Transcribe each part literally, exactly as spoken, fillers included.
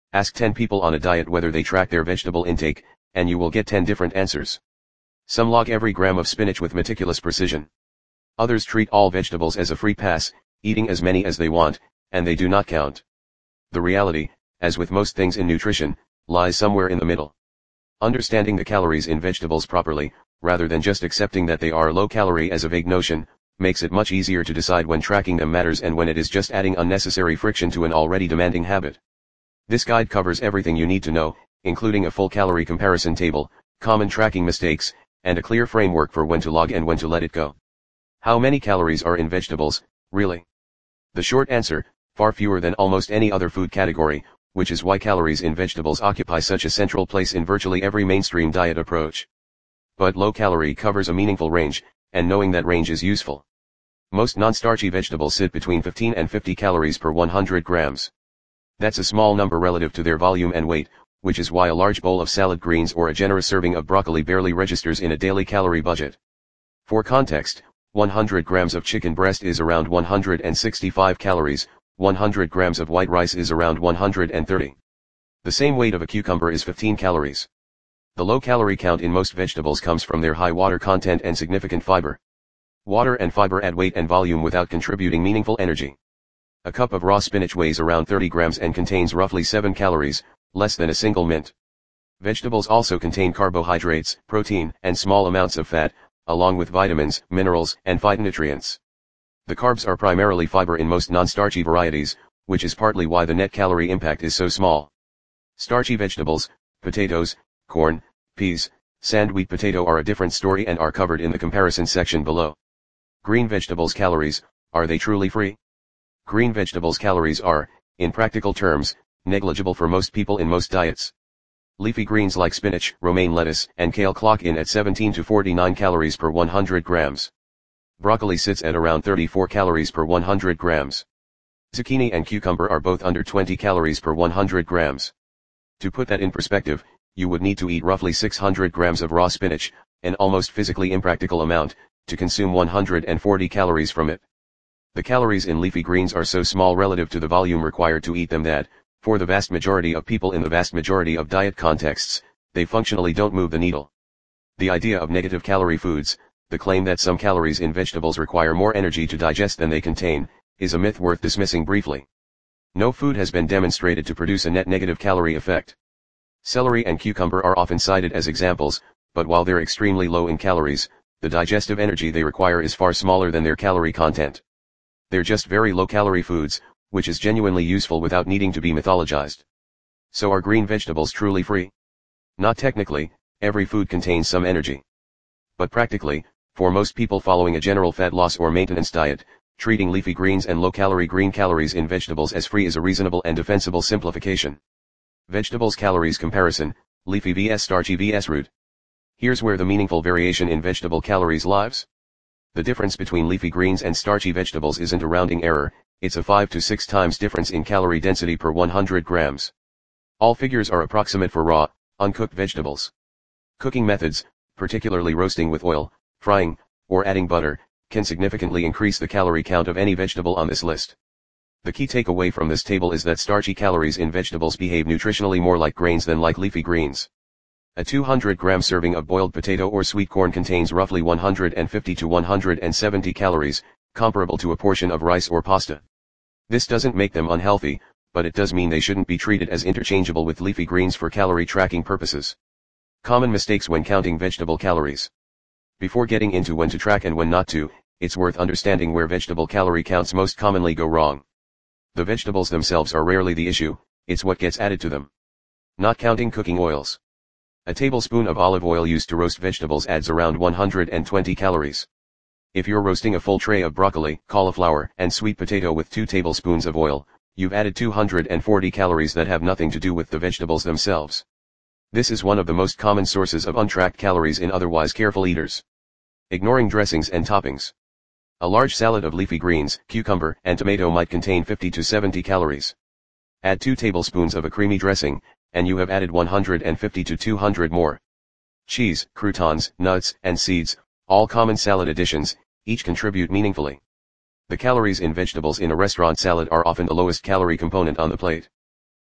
Ask ten people on a diet whether they track their vegetable intake, and you will get ten different answers. Some log every gram of spinach with meticulous precision. Others treat all vegetables as a free pass, eating as many as they want, and they do not count. The reality, as with most things in nutrition, lies somewhere in the middle. Understanding the calories in vegetables properly, rather than just accepting that they are low calorie as a vague notion, makes it much easier to decide when tracking them matters and when it is just adding unnecessary friction to an already demanding habit. This guide covers everything you need to know, including a full calorie comparison table, common tracking mistakes, and a clear framework for when to log and when to let it go. How many calories are in vegetables, really? The short answer, far fewer than almost any other food category, which is why calories in vegetables occupy such a central place in virtually every mainstream diet approach. But low calorie covers a meaningful range, and knowing that range is useful. Most non-starchy vegetables sit between fifteen and fifty calories per one hundred grams. That's a small number relative to their volume and weight, which is why a large bowl of salad greens or a generous serving of broccoli barely registers in a daily calorie budget. For context, one hundred grams of chicken breast is around one hundred sixty-five calories, one hundred grams of white rice is around one hundred thirty. The same weight of a cucumber is fifteen calories. The low calorie count in most vegetables comes from their high water content and significant fiber. Water and fiber add weight and volume without contributing meaningful energy. A cup of raw spinach weighs around thirty grams and contains roughly seven calories, less than a single mint. Vegetables also contain carbohydrates, protein, and small amounts of fat, along with vitamins, minerals, and phytonutrients. The carbs are primarily fiber in most non-starchy varieties, which is partly why the net calorie impact is so small. Starchy vegetables, potatoes, corn, peas, sandwheat potato are a different story and are covered in the comparison section below. Green vegetables calories, are they truly free? Green vegetables calories are, in practical terms, negligible for most people in most diets. Leafy greens like spinach, romaine lettuce, and kale clock in at seventeen to forty-nine calories per one hundred grams. Broccoli sits at around thirty-four calories per one hundred grams. Zucchini and cucumber are both under twenty calories per one hundred grams. To put that in perspective, you would need to eat roughly six hundred grams of raw spinach, an almost physically impractical amount, to consume one hundred forty calories from it. The calories in leafy greens are so small relative to the volume required to eat them that, for the vast majority of people in the vast majority of diet contexts, they functionally don't move the needle. The idea of negative calorie foods, the claim that some calories in vegetables require more energy to digest than they contain, is a myth worth dismissing briefly. No food has been demonstrated to produce a net negative calorie effect. Celery and cucumber are often cited as examples, but while they're extremely low in calories, the digestive energy they require is far smaller than their calorie content. They're just very low-calorie foods, which is genuinely useful without needing to be mythologized. So are green vegetables truly free? Not technically, every food contains some energy. But practically, for most people following a general fat loss or maintenance diet, treating leafy greens and low-calorie green calories in vegetables as free is a reasonable and defensible simplification. Vegetables calories comparison, leafy versus starchy versus root. Here's where the meaningful variation in vegetable calories lies. The difference between leafy greens and starchy vegetables isn't a rounding error, it's a five to six times difference in calorie density per one hundred grams. All figures are approximate for raw, uncooked vegetables. Cooking methods, particularly roasting with oil, frying, or adding butter, can significantly increase the calorie count of any vegetable on this list. The key takeaway from this table is that starchy calories in vegetables behave nutritionally more like grains than like leafy greens. A two hundred gram serving of boiled potato or sweet corn contains roughly one hundred fifty to one hundred seventy calories, comparable to a portion of rice or pasta. This doesn't make them unhealthy, but it does mean they shouldn't be treated as interchangeable with leafy greens for calorie tracking purposes. Common mistakes when counting vegetable calories. Before getting into when to track and when not to, it's worth understanding where vegetable calorie counts most commonly go wrong. The vegetables themselves are rarely the issue, it's what gets added to them. Not counting cooking oils. A tablespoon of olive oil used to roast vegetables adds around one hundred twenty calories. If you're roasting a full tray of broccoli, cauliflower, and sweet potato with two tablespoons of oil, you've added two hundred forty calories that have nothing to do with the vegetables themselves. This is one of the most common sources of untracked calories in otherwise careful eaters. Ignoring dressings and toppings. A large salad of leafy greens, cucumber, and tomato might contain fifty to seventy calories. Add two tablespoons of a creamy dressing, and you have added one hundred fifty to two hundred more. Cheese, croutons, nuts, and seeds, all common salad additions, each contribute meaningfully. The calories in vegetables in a restaurant salad are often the lowest calorie component on the plate.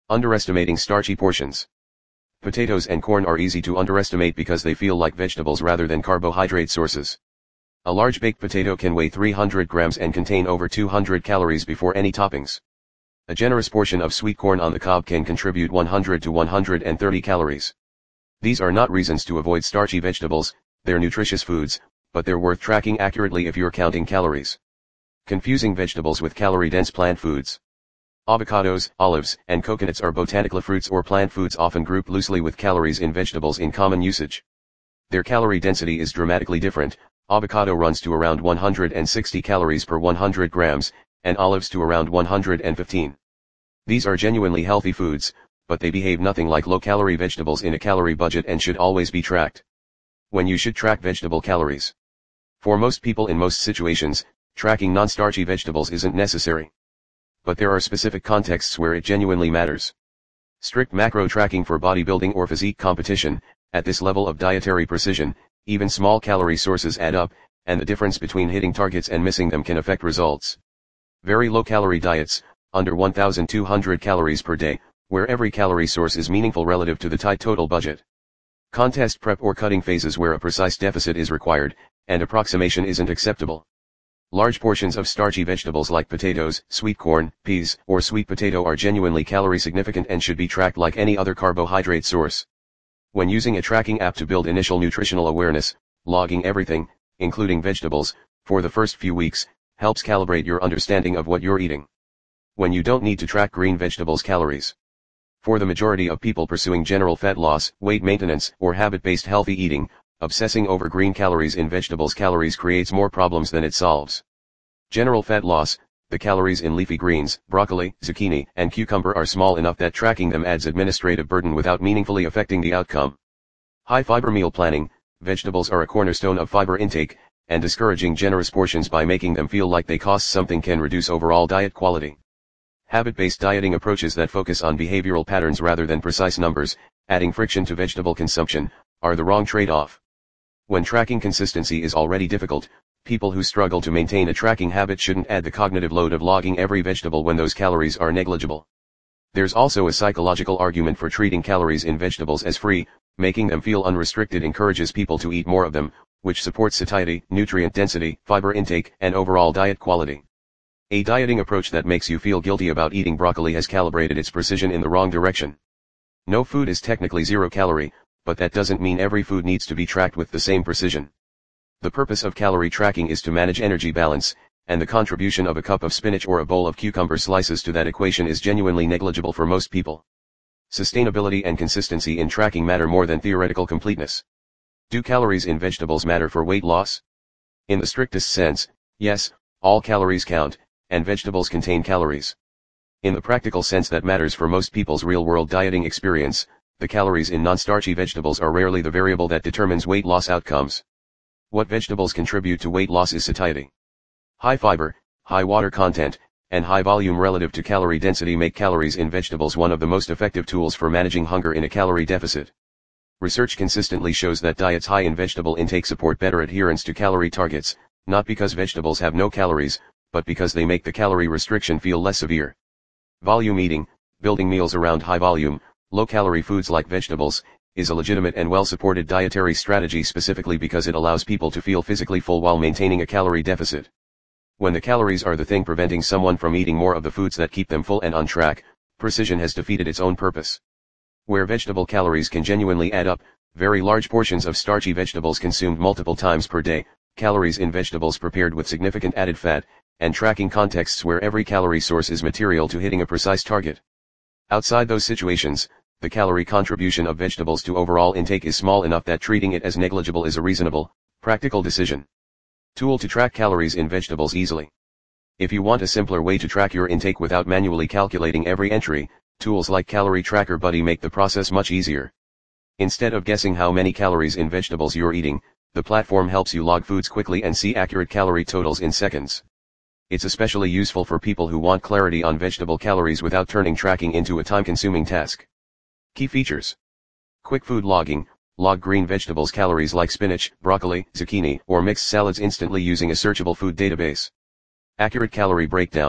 Underestimating starchy portions. Potatoes and corn are easy to underestimate because they feel like vegetables rather than carbohydrate sources. A large baked potato can weigh three hundred grams and contain over two hundred calories before any toppings. A generous portion of sweet corn on the cob can contribute one hundred to one hundred thirty calories. These are not reasons to avoid starchy vegetables, they're nutritious foods, but they're worth tracking accurately if you're counting calories. Confusing vegetables with calorie-dense plant foods. Avocados, olives, and coconuts are botanical fruits or plant foods often grouped loosely with calories in vegetables in common usage. Their calorie density is dramatically different. Avocado runs to around one hundred sixty calories per one hundred grams, and olives to around one hundred fifteen. These are genuinely healthy foods, but they behave nothing like low-calorie vegetables in a calorie budget and should always be tracked. When you should track vegetable calories. For most people in most situations, tracking non-starchy vegetables isn't necessary. But there are specific contexts where it genuinely matters. Strict macro tracking for bodybuilding or physique competition. At this level of dietary precision, even small calorie sources add up, and the difference between hitting targets and missing them can affect results. Very low-calorie diets, under one thousand two hundred calories per day, where every calorie source is meaningful relative to the tight total budget. Contest prep or cutting phases where a precise deficit is required, and approximation isn't acceptable. Large portions of starchy vegetables like potatoes, sweet corn, peas, or sweet potato are genuinely calorie significant and should be tracked like any other carbohydrate source. When using a tracking app to build initial nutritional awareness, logging everything, including vegetables, for the first few weeks, helps calibrate your understanding of what you're eating. When you don't need to track green vegetables calories. For the majority of people pursuing general fat loss, weight maintenance, or habit-based healthy eating, obsessing over green calories in vegetables calories creates more problems than it solves. General fat loss, the calories in leafy greens, broccoli, zucchini, and cucumber are small enough that tracking them adds administrative burden without meaningfully affecting the outcome. High fiber meal planning, vegetables are a cornerstone of fiber intake, and discouraging generous portions by making them feel like they cost something can reduce overall diet quality. Habit-based dieting approaches that focus on behavioral patterns rather than precise numbers, adding friction to vegetable consumption, are the wrong trade-off. When tracking consistency is already difficult, people who struggle to maintain a tracking habit shouldn't add the cognitive load of logging every vegetable when those calories are negligible. There's also a psychological argument for treating calories in vegetables as free. Making them feel unrestricted encourages people to eat more of them, which supports satiety, nutrient density, fiber intake, and overall diet quality. A dieting approach that makes you feel guilty about eating broccoli has calibrated its precision in the wrong direction. No food is technically zero calorie, but that doesn't mean every food needs to be tracked with the same precision. The purpose of calorie tracking is to manage energy balance, and the contribution of a cup of spinach or a bowl of cucumber slices to that equation is genuinely negligible for most people. Sustainability and consistency in tracking matter more than theoretical completeness. Do calories in vegetables matter for weight loss? In the strictest sense, yes, all calories count, and vegetables contain calories. In the practical sense that matters for most people's real-world dieting experience, the calories in non-starchy vegetables are rarely the variable that determines weight loss outcomes. What vegetables contribute to weight loss is satiety. High fiber, high water content, and high volume relative to calorie density make calories in vegetables one of the most effective tools for managing hunger in a calorie deficit. Research consistently shows that diets high in vegetable intake support better adherence to calorie targets, not because vegetables have no calories, but because they make the calorie restriction feel less severe. Volume eating, building meals around high-volume, low-calorie foods like vegetables, is a legitimate and well-supported dietary strategy specifically because it allows people to feel physically full while maintaining a calorie deficit. When the calories are the thing preventing someone from eating more of the foods that keep them full and on track, precision has defeated its own purpose. Where vegetable calories can genuinely add up, very large portions of starchy vegetables consumed multiple times per day, calories in vegetables prepared with significant added fat, and tracking contexts where every calorie source is material to hitting a precise target. Outside those situations, the calorie contribution of vegetables to overall intake is small enough that treating it as negligible is a reasonable, practical decision. Tool to track calories in vegetables easily. If you want a simpler way to track your intake without manually calculating every entry, tools like Calorie Tracker Buddy make the process much easier. Instead of guessing how many calories in vegetables you're eating, the platform helps you log foods quickly and see accurate calorie totals in seconds. It's especially useful for people who want clarity on vegetable calories without turning tracking into a time-consuming task. Key features. Quick food logging. Log green vegetables calories like spinach, broccoli, zucchini, or mixed salads instantly using a searchable food database. Accurate calorie breakdown.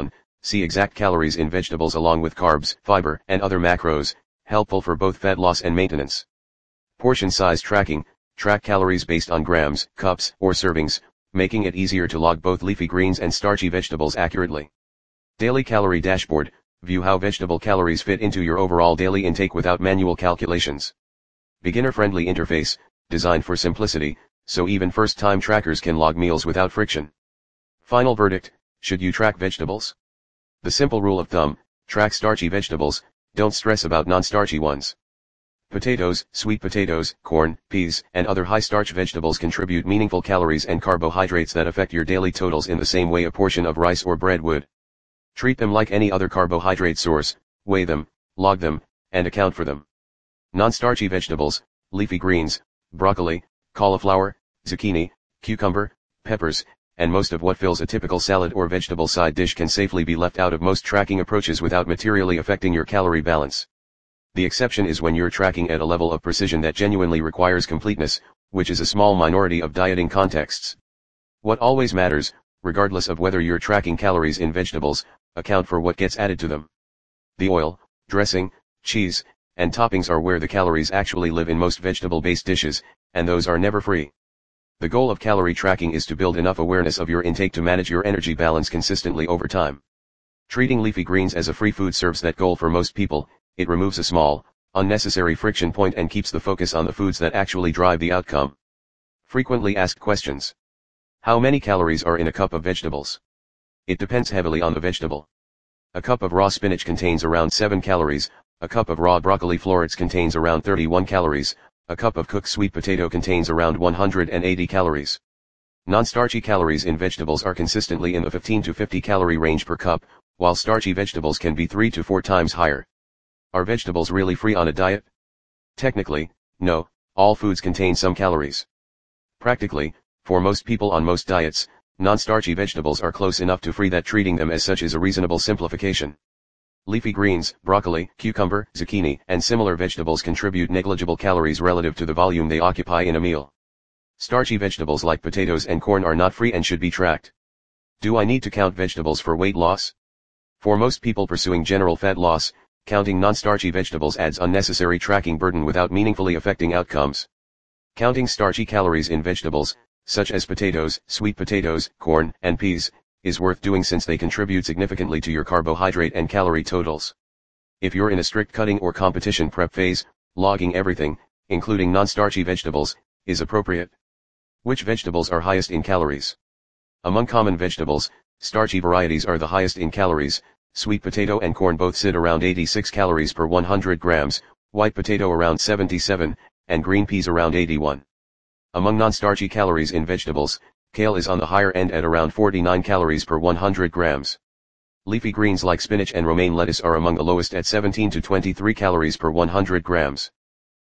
See exact calories in vegetables along with carbs, fiber, and other macros, helpful for both fat loss and maintenance. Portion size tracking, track calories based on grams, cups, or servings, making it easier to log both leafy greens and starchy vegetables accurately. Daily calorie dashboard, view how vegetable calories fit into your overall daily intake without manual calculations. Beginner-friendly interface, designed for simplicity, so even first-time trackers can log meals without friction. Final verdict, should you track vegetables? The simple rule of thumb, track starchy vegetables, don't stress about non-starchy ones. Potatoes, sweet potatoes, corn, peas, and other high-starch vegetables contribute meaningful calories and carbohydrates that affect your daily totals in the same way a portion of rice or bread would. Treat them like any other carbohydrate source, weigh them, log them, and account for them. Non-starchy vegetables, leafy greens, broccoli, cauliflower, zucchini, cucumber, peppers, and most of what fills a typical salad or vegetable side dish can safely be left out of most tracking approaches without materially affecting your calorie balance. The exception is when you're tracking at a level of precision that genuinely requires completeness, which is a small minority of dieting contexts. What always matters, regardless of whether you're tracking calories in vegetables, account for what gets added to them. The oil, dressing, cheese, and toppings are where the calories actually live in most vegetable-based dishes, and those are never free. The goal of calorie tracking is to build enough awareness of your intake to manage your energy balance consistently over time. Treating leafy greens as a free food serves that goal for most people. It removes a small, unnecessary friction point and keeps the focus on the foods that actually drive the outcome. Frequently asked questions. How many calories are in a cup of vegetables? It depends heavily on the vegetable. A cup of raw spinach contains around seven calories, a cup of raw broccoli florets contains around thirty-one calories, a cup of cooked sweet potato contains around one hundred eighty calories. Non-starchy calories in vegetables are consistently in the fifteen to fifty calorie range per cup, while starchy vegetables can be three to four times higher. Are vegetables really free on a diet? Technically, no, all foods contain some calories. Practically, for most people on most diets, non-starchy vegetables are close enough to free that treating them as such is a reasonable simplification. Leafy greens, broccoli, cucumber, zucchini, and similar vegetables contribute negligible calories relative to the volume they occupy in a meal. Starchy vegetables like potatoes and corn are not free and should be tracked. Do I need to count vegetables for weight loss? For most people pursuing general fat loss, counting non-starchy vegetables adds unnecessary tracking burden without meaningfully affecting outcomes. Counting starchy calories in vegetables, such as potatoes, sweet potatoes, corn, and peas, is worth doing since they contribute significantly to your carbohydrate and calorie totals. If you're in a strict cutting or competition prep phase, logging everything, including non-starchy vegetables, is appropriate. Which vegetables are highest in calories? Among common vegetables, starchy varieties are the highest in calories. Sweet potato and corn both sit around eighty-six calories per one hundred grams, white potato around seventy-seven, and green peas around eighty-one. Among non-starchy calories in vegetables, kale is on the higher end at around forty-nine calories per one hundred grams. Leafy greens like spinach and romaine lettuce are among the lowest at seventeen to twenty-three calories per one hundred grams.